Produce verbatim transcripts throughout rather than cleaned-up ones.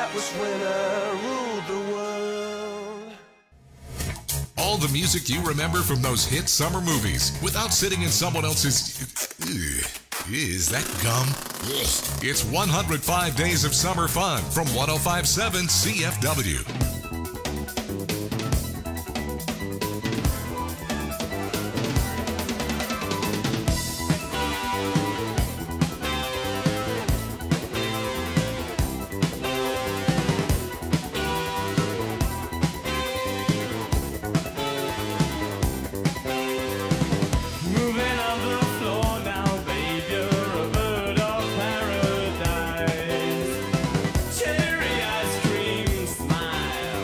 That was when I ruled the world. All the music you remember from those hit summer movies without sitting in someone else's... Ugh. Is that gum? Ugh. It's one hundred five Days of Summer Fun from one oh five point seven C F W. Cherry ice cream smile.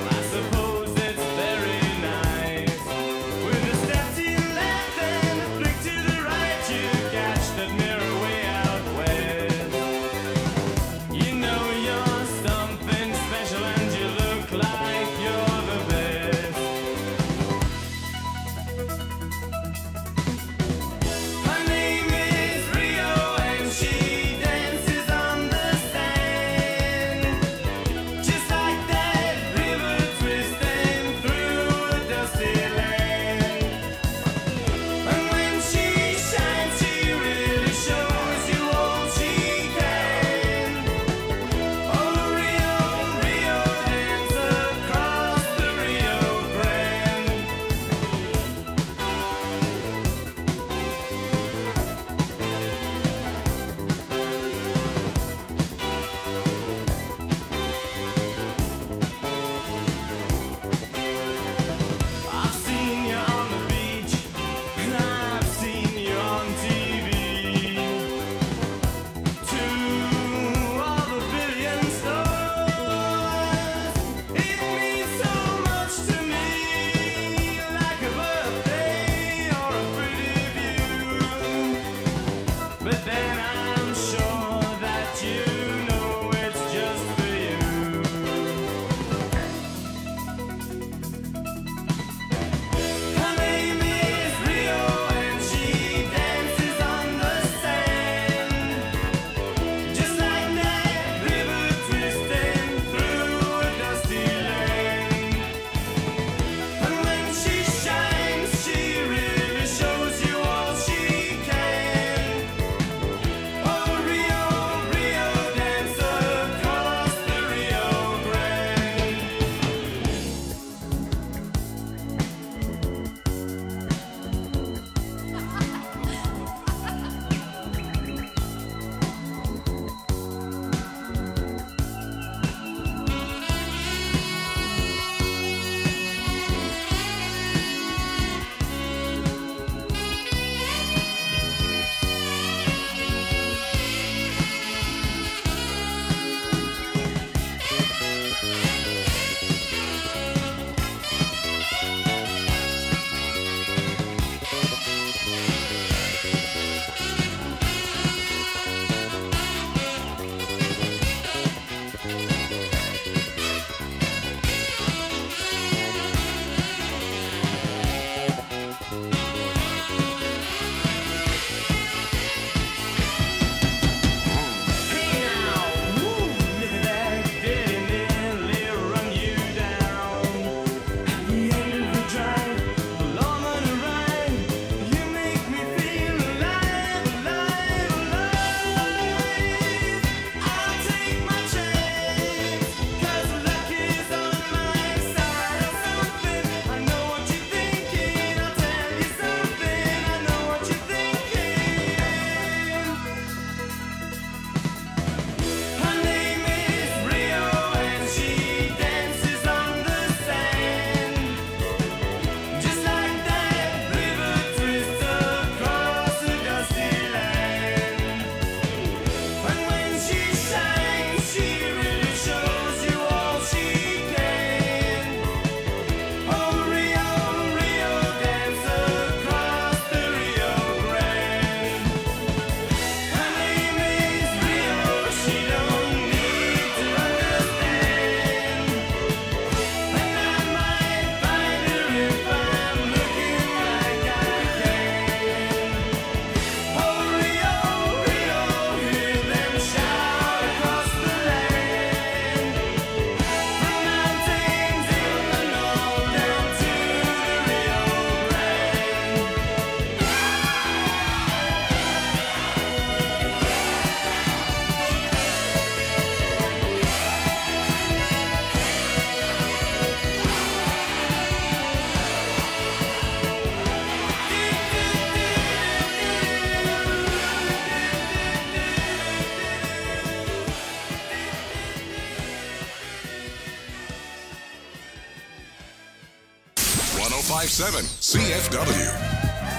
five seven C F W.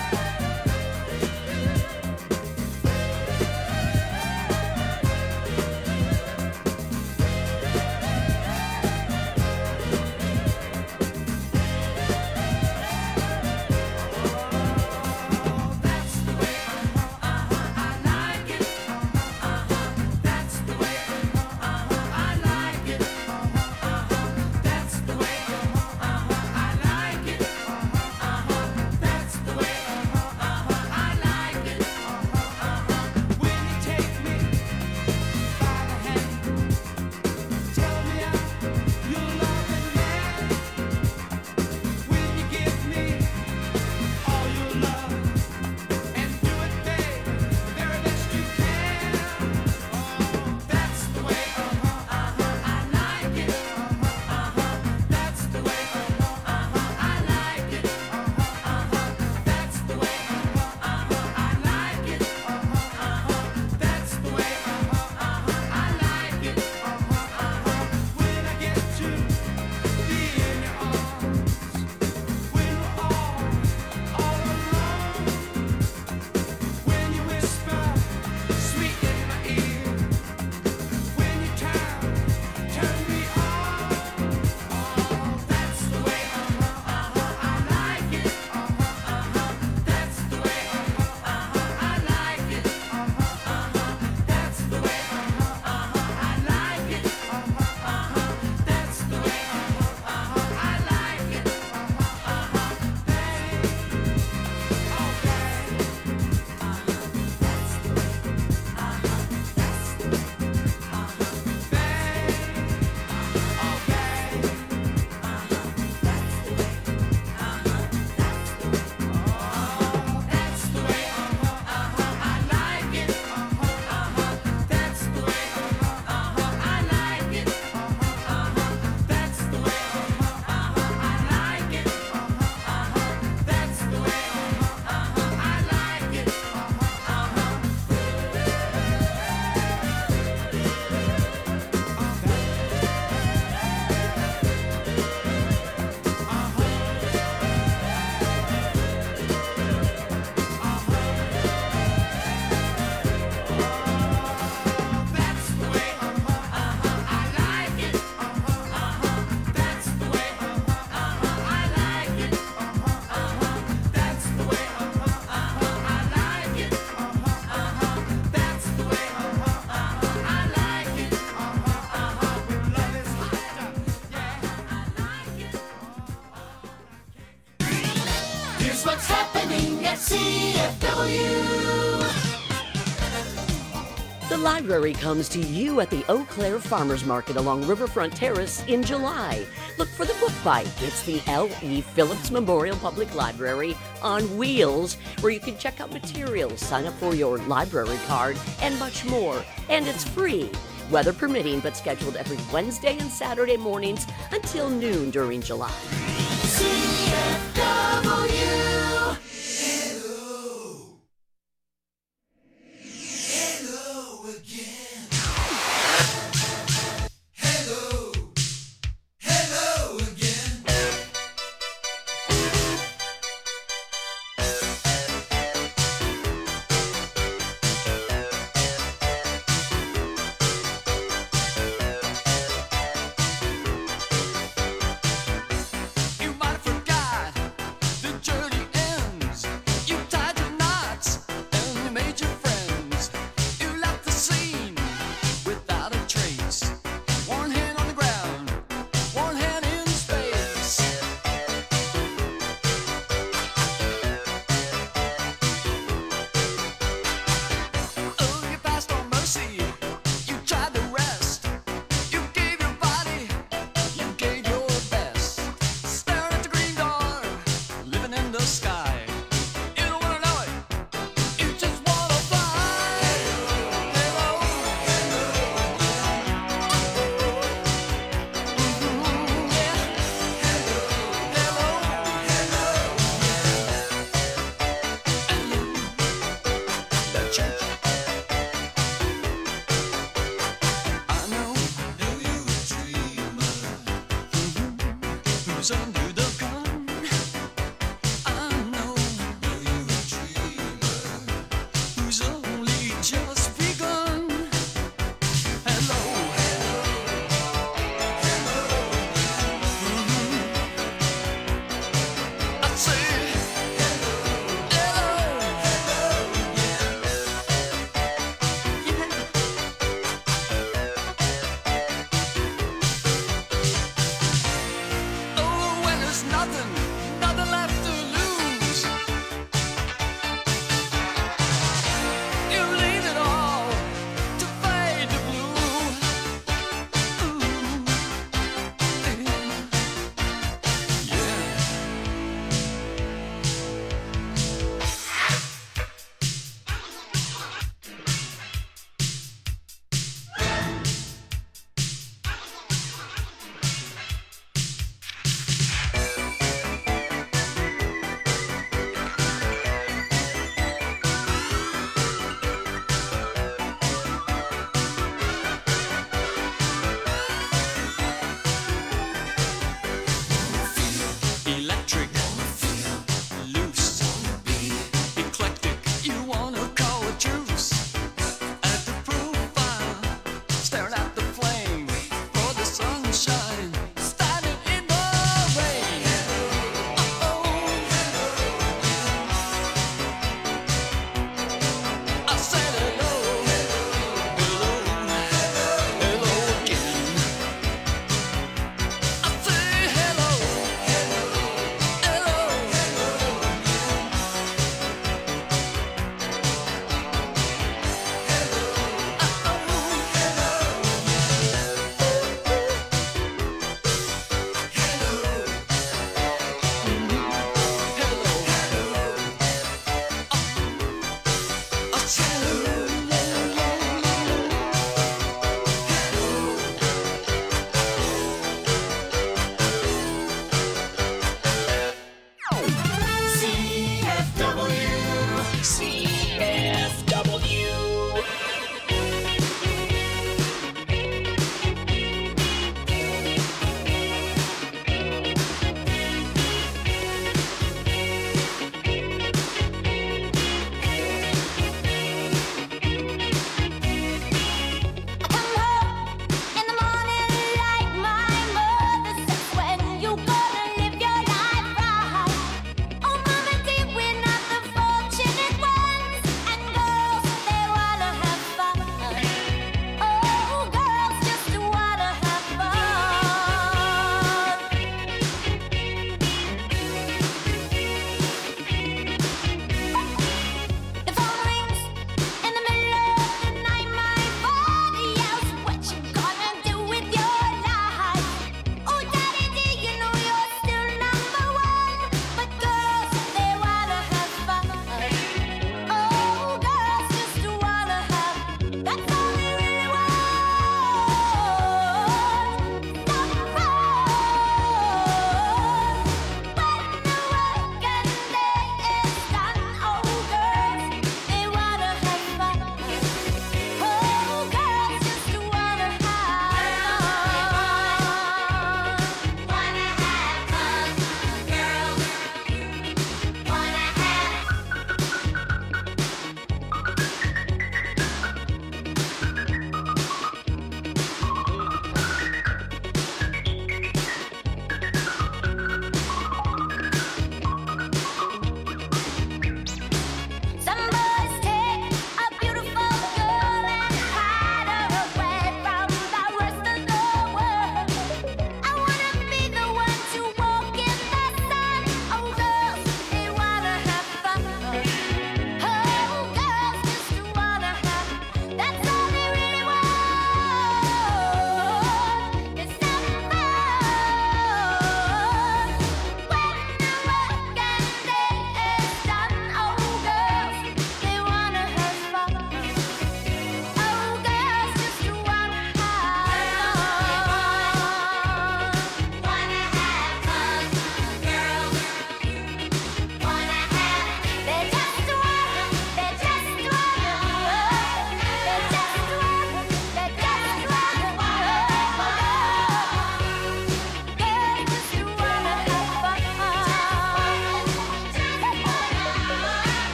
The library comes to you at the Eau Claire Farmers Market along Riverfront Terrace in July. Look for the Book Bite. It's the L E. Phillips Memorial Public Library on wheels, where you can check out materials, sign up for your library card, and much more. And it's free, weather permitting, but scheduled every Wednesday and Saturday mornings until noon during July. C F W. Under the gun.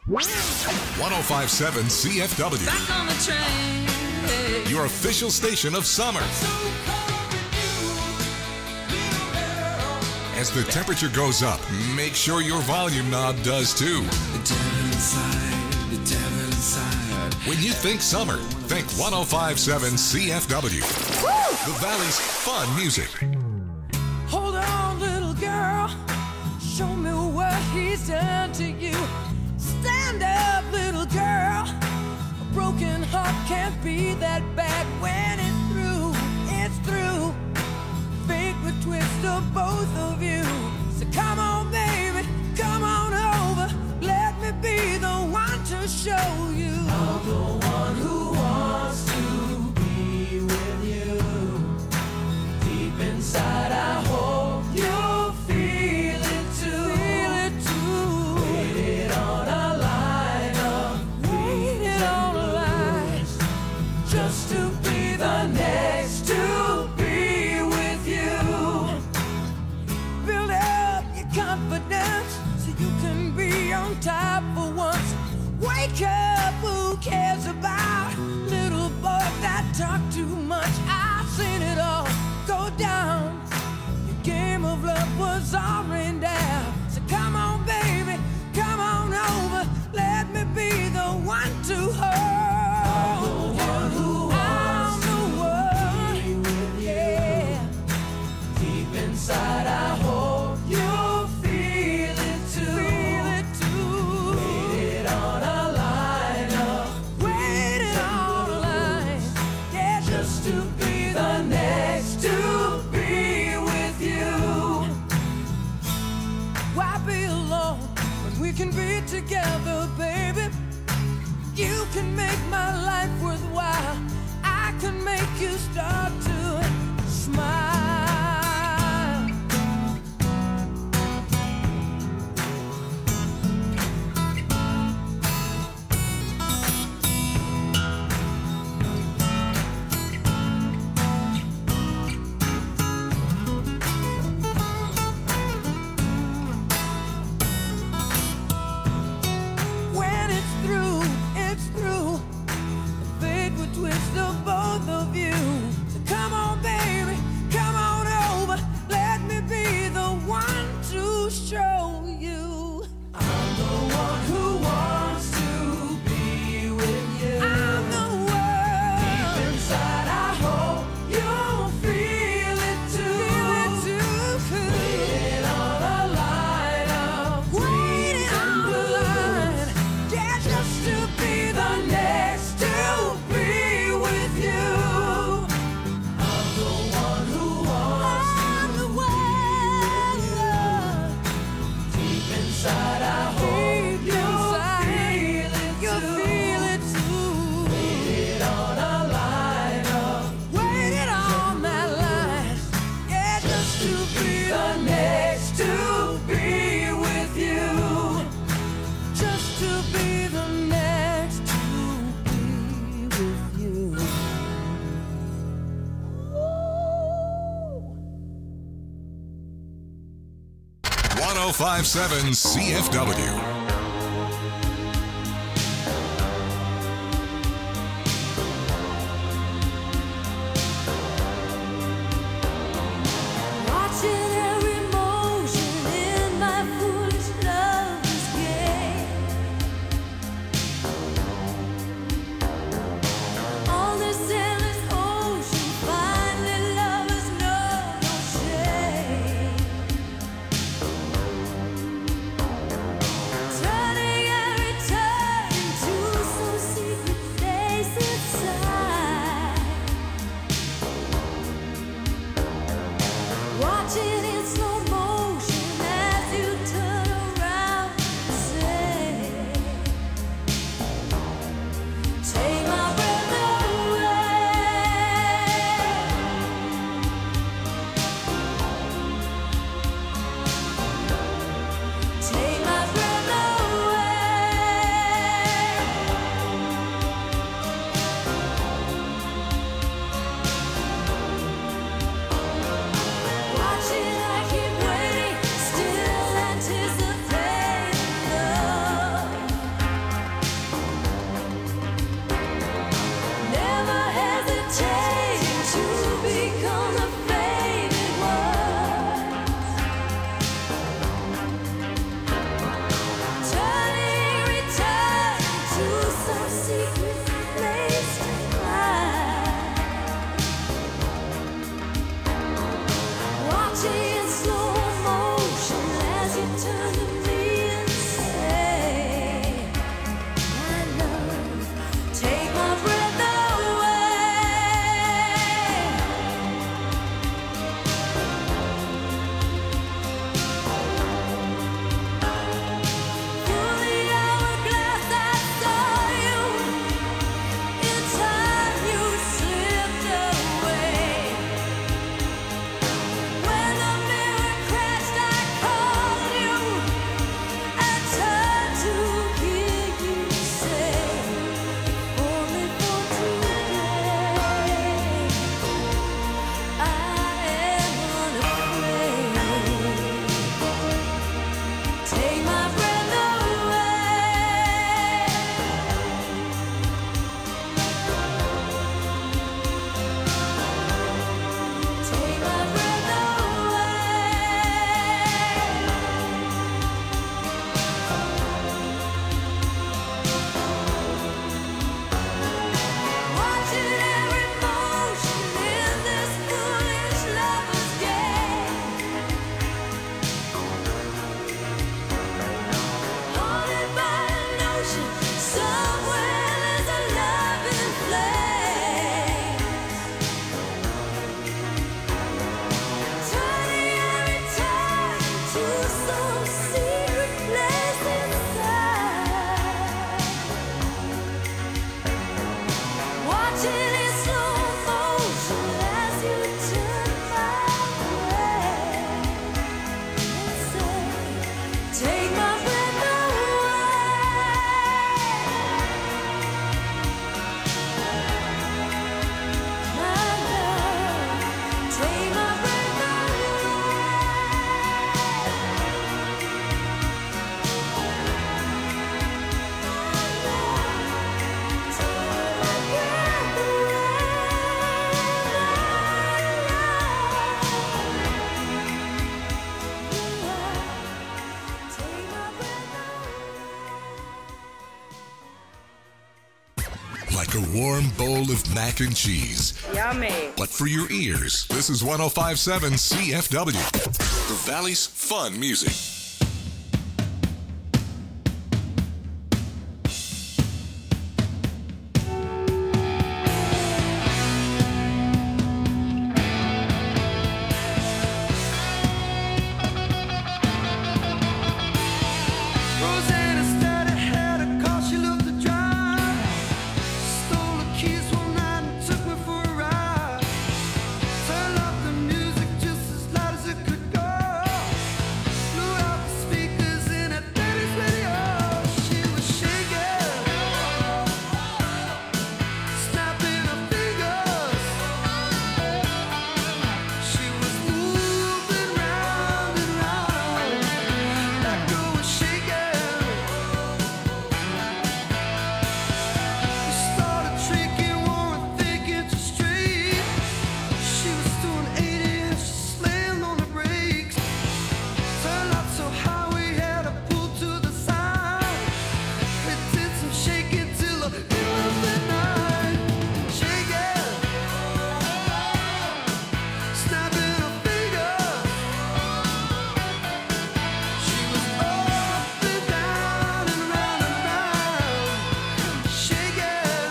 one oh five point seven C F W. Back on the train. Hey. Your official station of summer. As the temperature goes up, make sure your volume knob does too. The devil inside, the devil inside. When you think summer, think one oh five point seven C F W. The Valley's fun music. Hold on, little girl. Show me what he's done to you. Stand up, little girl. A broken heart can't be that bad when it's through. It's through. Fate would twist of both of you. So come on, baby, come on over. Let me be the one to show you. I'm the one who wants to be with you. Deep inside, I hope you'll feel it too. Feel it too. Waited on a line of waited on a line just to be the next to be with you. Build up your confidence so you can be on top for once. Wake up, who cares about little boys that talk too much? I've seen it all go down. Your game of love was all rained down. So come on, baby, come on over. Let me be the one to hold. I'm the one who wants to be with you. Yeah. Deep inside, I hope you'll feel it too. Feel it too. Waited on a line up. Waited on a line. Yeah, just to be the next to be with you. Why be alone when we can be together, baby? You can make my life worthwhile. I can make you start to smile. When it's through, it's through. Fate would twist of both of you. So come on, baby, come on over. Let me be the one to show you. I'm the one who wants to be with you. I'm the one. Deep inside, I hope you'll feel it too. Feel it too. Waiting on a line of waiting on the line. Yeah, just to be the next to be with you. I'm the one who wants I'm the one. Deep inside, I hope you'll feel it too. Feel it too. Waited on a line of waited on that line. Yeah, just to be the next to be with you. Just to be the next to be with you. one oh five point seven C F W. Watching every motion in my foolish lover's game. On this endless ocean, finally lovers know no shame. warm bowl of mac and cheese. Yummy. But for your ears, this is one oh five point seven C F W, the Valley's fun music. Rosanna started had a car, she loved to drive. Stole the keys one night and took me for a ride. Turned up the music just as loud as it could go. Blew out the speakers in her daddy's radio. She was shaking, snapping her fingers. She was moving round and round. That girl was shaking. We started drinking, wore a thick inch of straight. She was doing eighty and she slammed on the brakes. Turned out so high we had to pull to the side. It did some shaking till the middle of the night. Shaking, snapping her fingers. She was up and down and round and round. Shaking,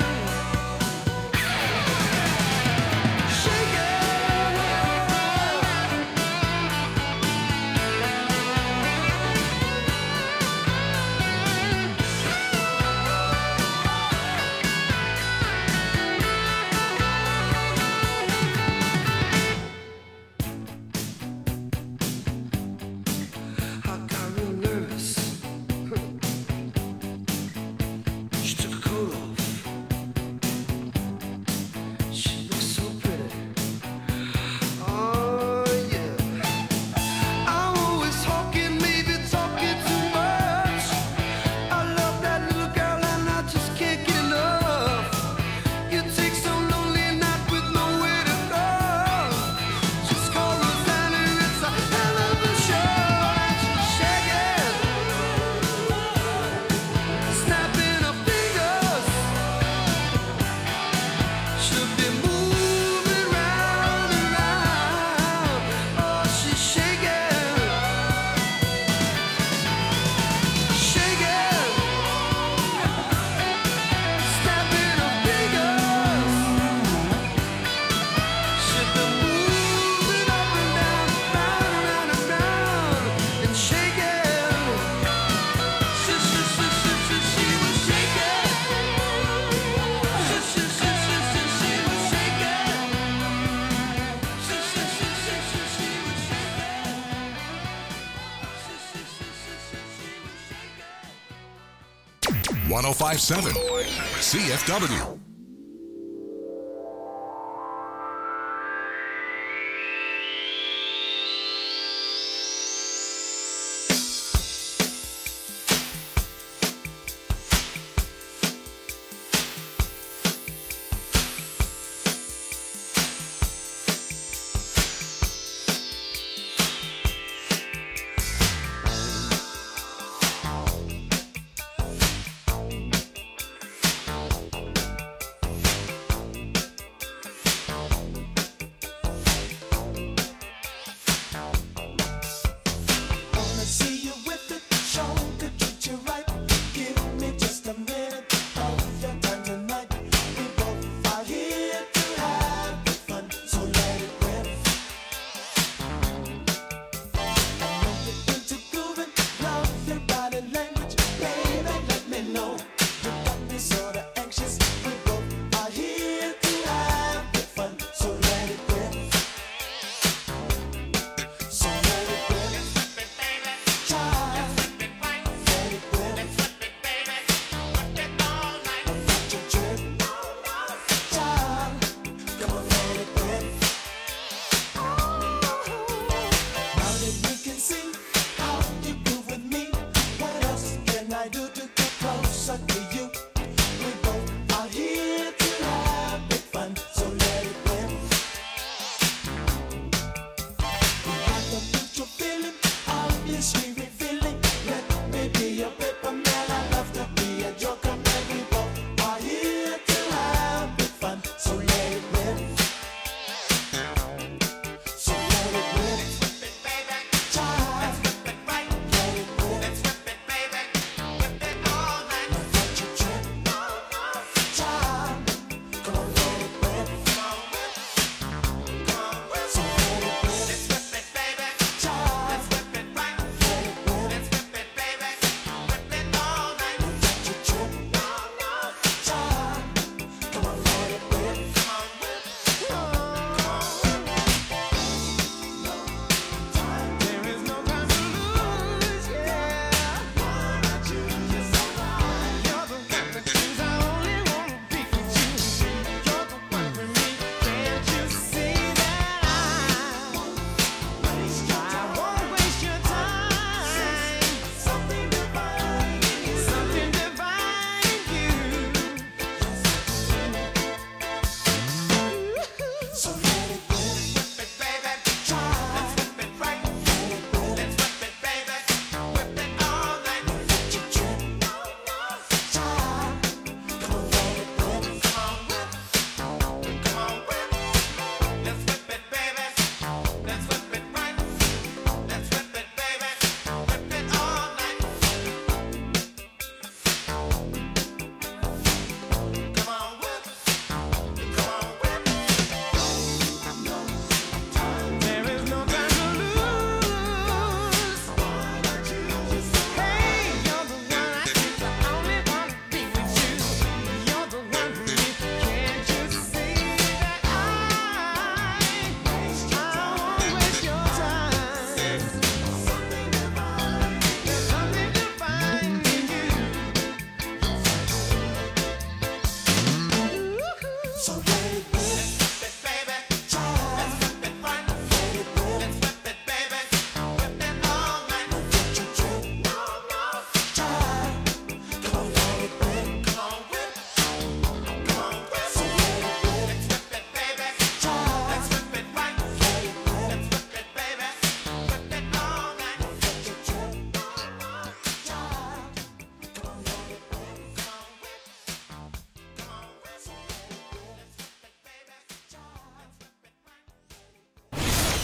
I got real nervous. She took her coat off. She looked so pretty. Oh yeah. I'm always talking, maybe talking too much. I love that little girl and I just can't get enough. You take some lonely night with nowhere to go. Just call Rosanna, it's a hell of a show. Shaking, snapping her fingers. She'll be moving round and round. Oh, she's shaking, shaking, snapping her fingers. She'll be moving up and down, round and round and round, and shaking. She, she, she, she, she, she was shaking. She, she, she, she, she, she was shaking. She, she, she, she, she, she was shaking. She, she, she, she, she, she was shaking. one oh five point seven C F W.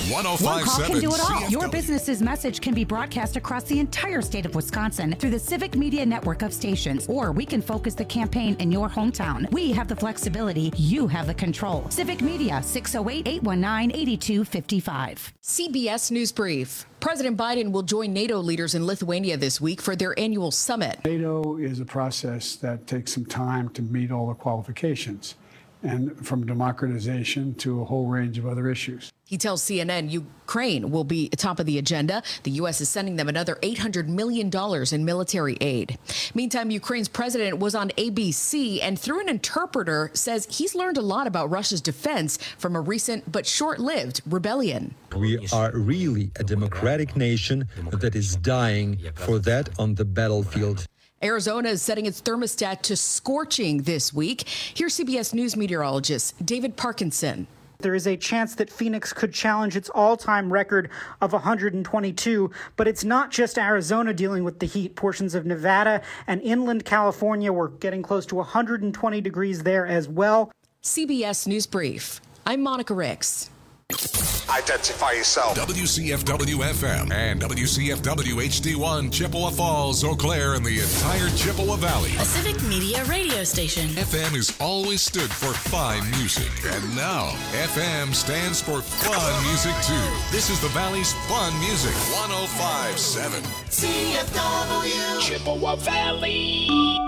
one oh One five call point can seven do it all. C F W. Your business's message can be broadcast across the entire state of Wisconsin through the Civic Media network of stations, or we can focus the campaign in your hometown. We have the flexibility. You have the control. Civic Media, six oh eight, eight one nine, eight two five five. C B S News Brief. President Biden will join NATO leaders in Lithuania this week for their annual summit. NATO is a process that takes some time to meet all the qualifications, and from democratization to a whole range of other issues. He tells C N N Ukraine will be atop of the agenda. The U S is sending them another eight hundred million dollars in military aid. Meantime, Ukraine's president was on A B C and through an interpreter says he's learned a lot about Russia's defense from a recent but short-lived rebellion. We are really a democratic nation that is dying for that on the battlefield. Arizona is setting its thermostat to scorching this week. Here's C B S News meteorologist David Parkinson. There is a chance that Phoenix could challenge its all-time record of one hundred twenty-two, but it's not just Arizona dealing with the heat. Portions of Nevada and inland California were getting close to one hundred twenty degrees there as well. C B S News Brief. I'm Monica Ricks. Identify yourself. W C F W F M and W C F W H D one, Chippewa Falls, Eau Claire, and the entire Chippewa Valley. A Civic Media radio station. F M has always stood for fine music, and now F M stands for fun music too. This is the Valley's fun music. one oh five point seven C F W Chippewa Valley.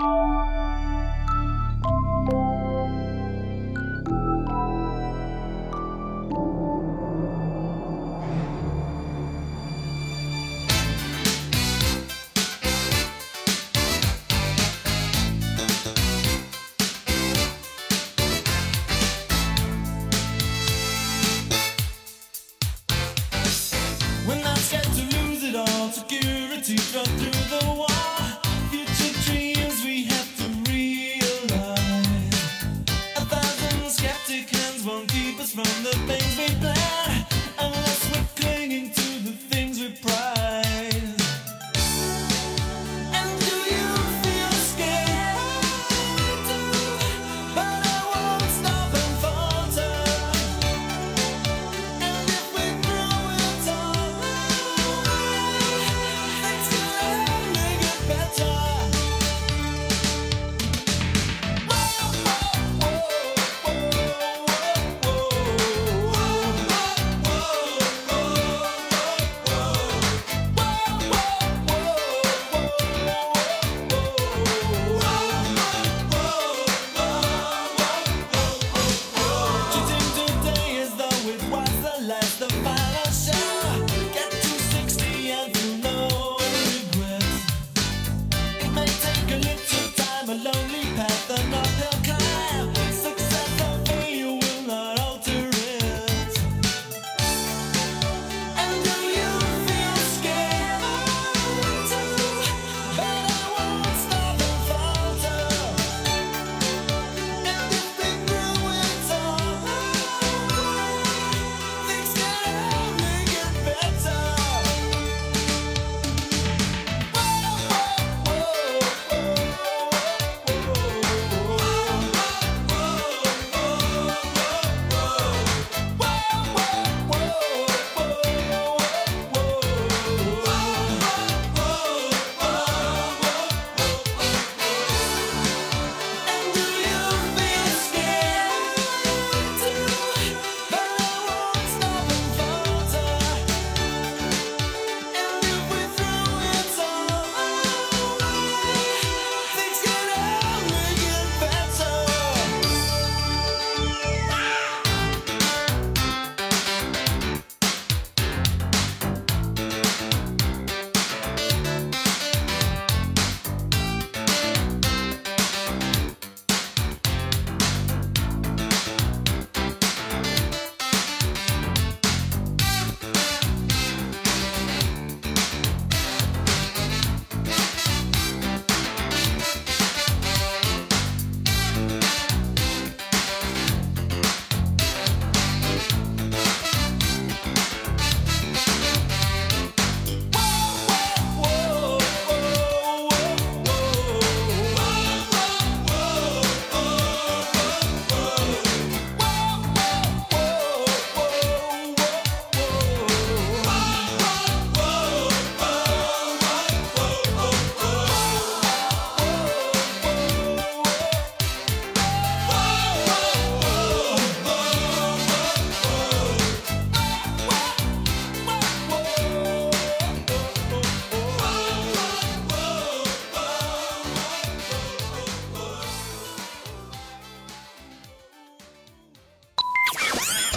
We're not scared to lose it all. Security drop through the wall. Future dreams we have to realize. A thousand skeptic hands won't keep us from the things we plan, unless we're clinging to the things we prize. And do you feel scared? But I won't stop and falter. And if we grow in time, things can only get better. Whoa, whoa, whoa, whoa, whoa, whoa, whoa, whoa, whoa.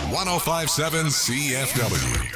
one oh five point seven C F W.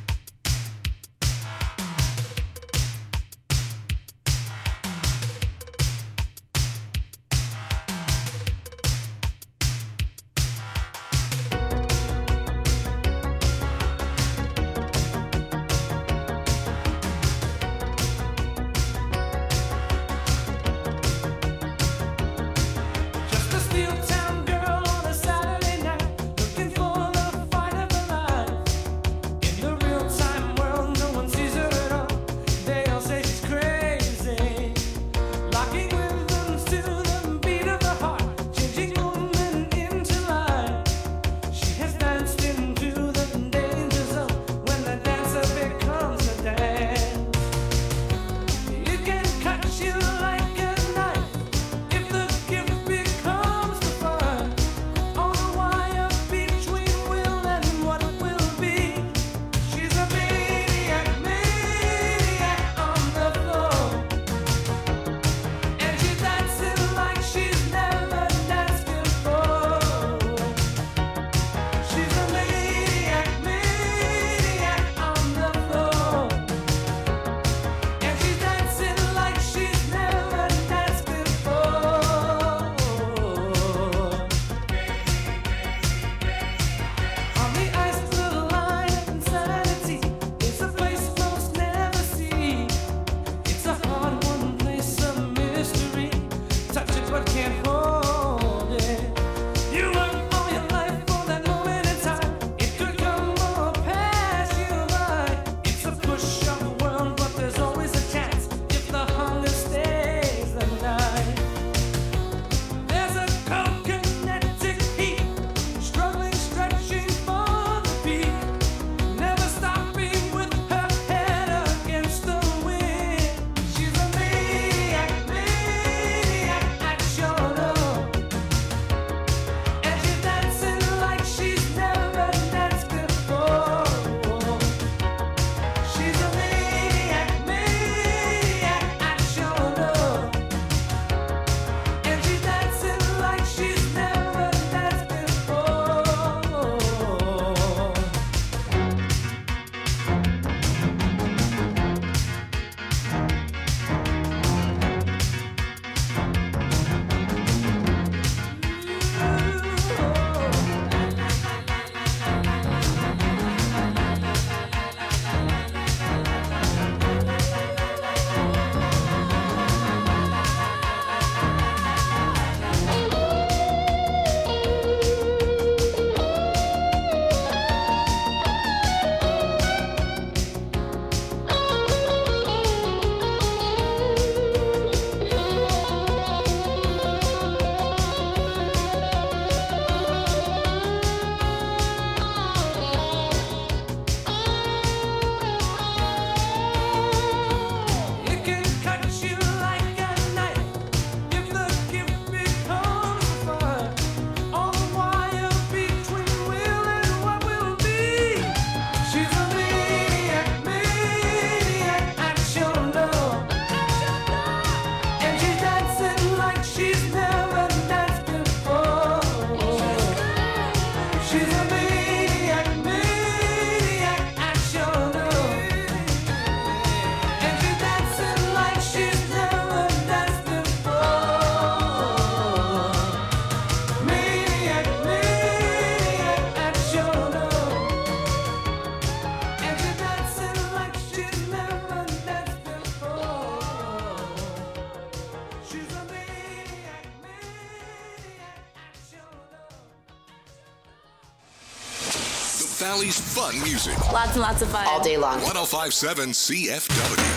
Valley's fun music. Lots and lots of fun. All day long. one oh five point seven C F W.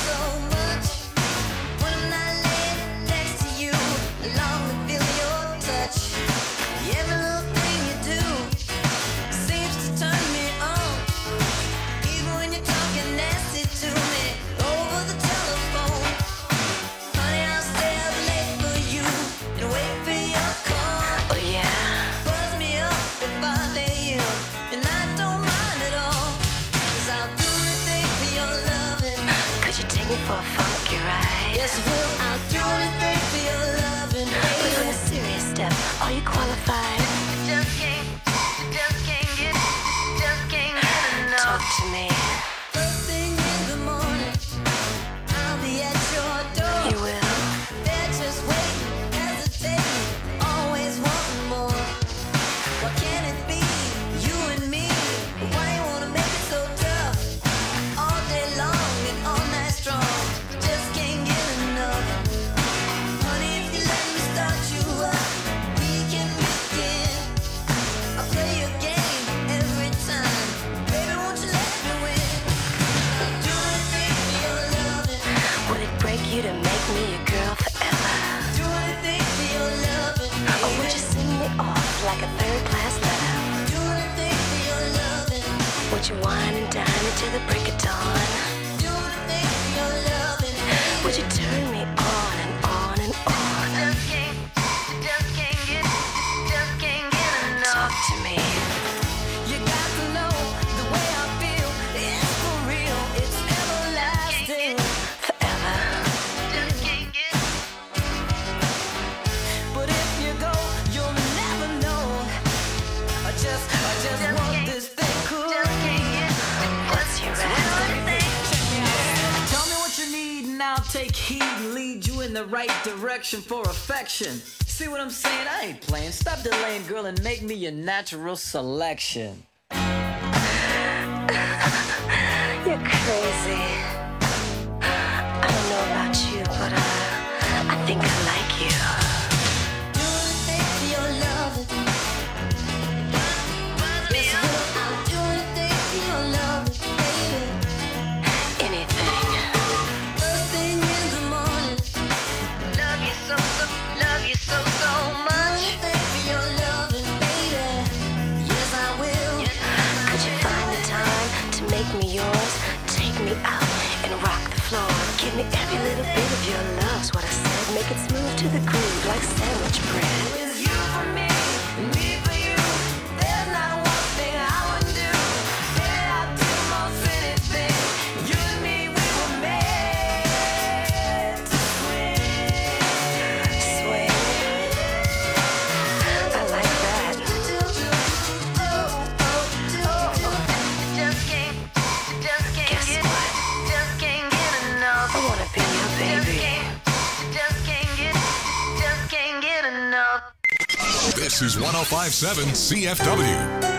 Touch right direction for affection. See what I'm saying? I ain't playing. Stop delaying, girl, and make me your natural selection. You're crazy. I don't know about you, but I, I think I like you. Give me every little bit of your love's what I said. Make it smooth to the groove like sandwich bread. With you for me, and me for you. There's not one thing I wouldn't do. Yeah, I'd do most anything. You and me, we were made to swing. Swing. I like that. Just can't, just can't Guess get, what? Just can't get enough. I wanna be your baby. Just can't, just can't get, just can't get enough. This is one oh five point seven C F W.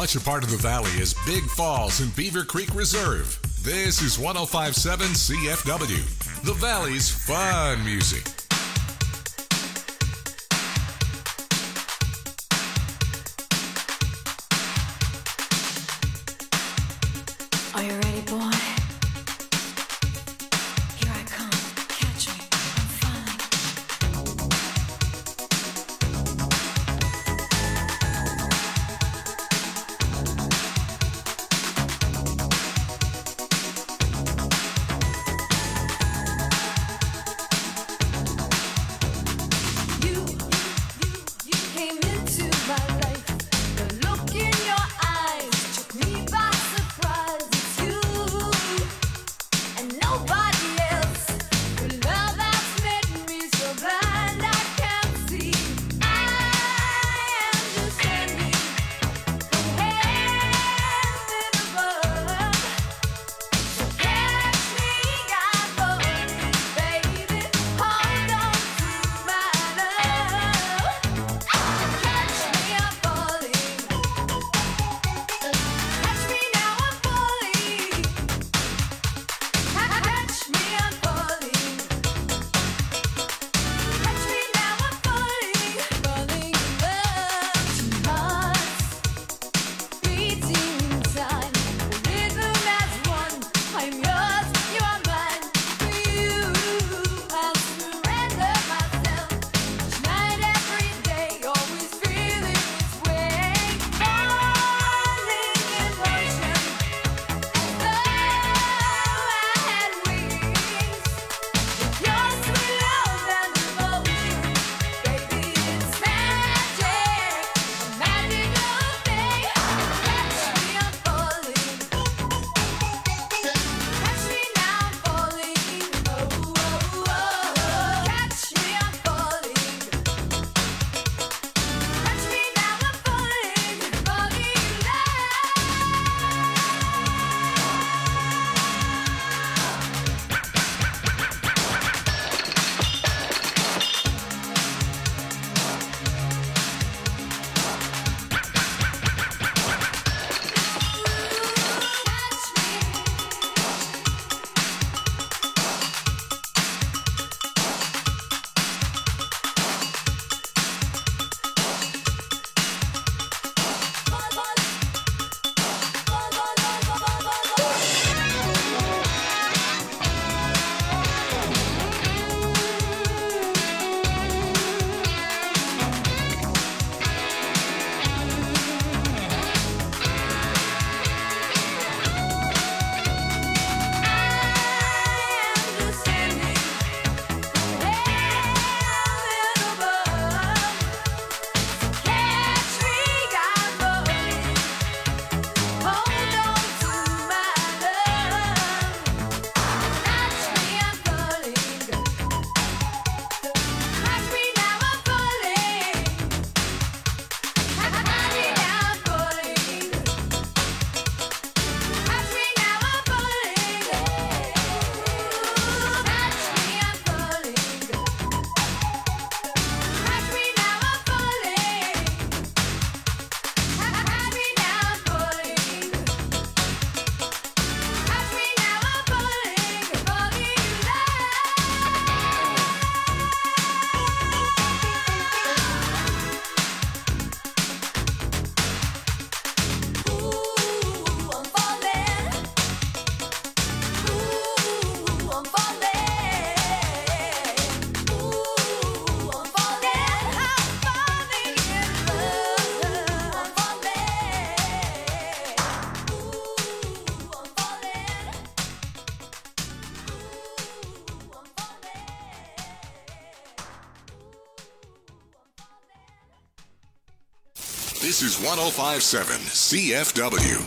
much a part of the Valley as Big Falls and Beaver Creek Reserve. This is one oh five point seven C F W, the Valley's fun music. Are you ready, boy? Here I come. Catch me. I'm falling. You, you, you came into my life. The look in your eyes took me by surprise. It's you and nobody else. Your love has made me so blind I can't see. I am just standing from heaven above. So catch me, God, baby, hold on to my love. Catch me, I'm falling. Catch me now, I'm falling. Catch me, I'm falling. Catch me now, I'm falling. Falling in love. Two hearts beating time. The rhythm has one. I'm yours, you are mine. For you, I'll surrender myself. Each night, every day, always feeling this way. Falling in motion, as though I had wings. With your sweet love and devotion, baby, it's magic, a magical thing. Catch me, I'm falling. Catch me now, I'm falling. Oh, oh, oh. Catch me, I'm falling. Catch me now, I'm falling. Falling in This is one oh five point seven C F W.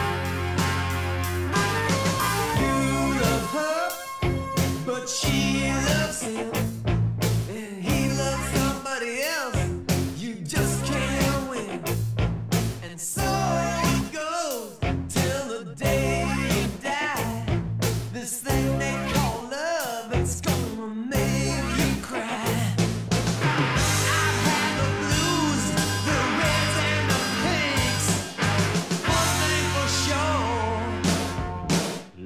You love her, but she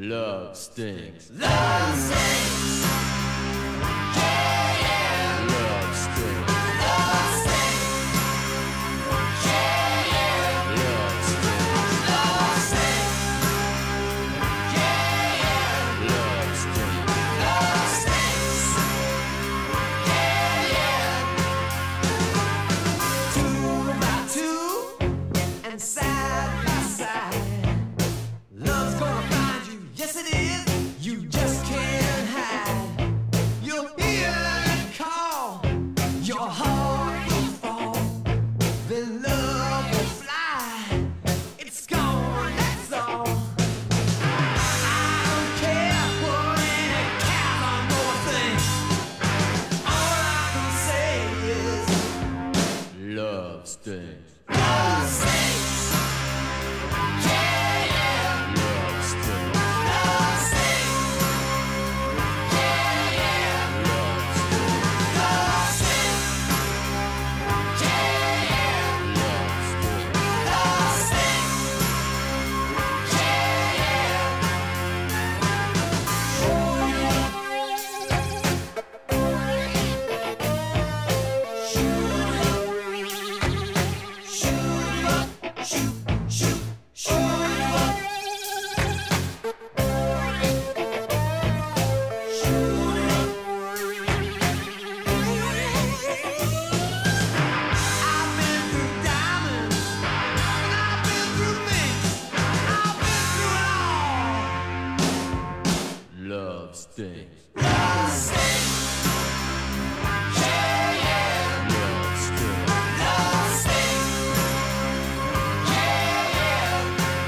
Love stings. Love stings. Yeah, yeah. Love stings. Love stings. Yeah, yeah. Love stings. Love stings. Yeah, yeah. Love stings. Love stings. Yeah, yeah. Two by two and side by side. Love's gonna find you. Yes, it is. You just can't hide. You'll hear it call. Your heart will fall. Then love will fly. It's gone, that's all. I don't care what any cows or more things. All I can say is Love stings. love stings. Yeah, yeah. Love stings. Love stings. Yeah, yeah. Love stings. Love stings. Yeah, yeah. Love stings. Love stings. I've been through diamonds, and I've been through minks. I've been through it all. Love stings. Love stings. Yeah, yeah. Love stings. Love stings. Yeah, yeah.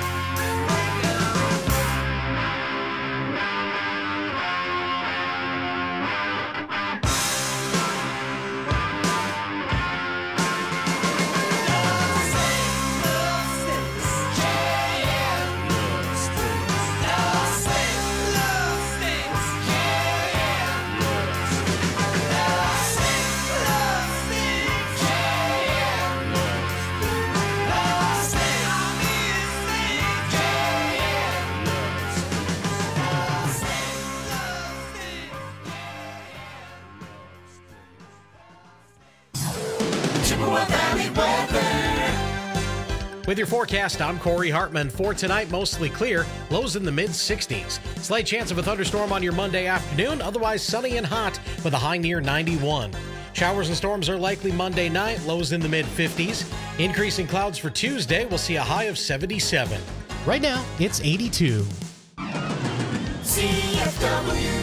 Love stings. Love stings. Yeah, yeah. Love stings. Love stings. Love stings. Yeah, yeah. Love stings. Love stings. Yeah, yeah. Love stings. I mean, it stings. Yeah, yeah. Love stings. Love stings. Chippewa Valley weather. With your forecast, I'm Corey Hartman. For tonight, mostly clear, lows in the mid sixties. Slight chance of a thunderstorm on your Monday afternoon, otherwise sunny and hot with a high near ninety-one. Showers and storms are likely Monday night, lows in the mid fifties. Increasing clouds for Tuesday, we'll see a high of seventy-seven. Right now, it's eighty-two. C F W.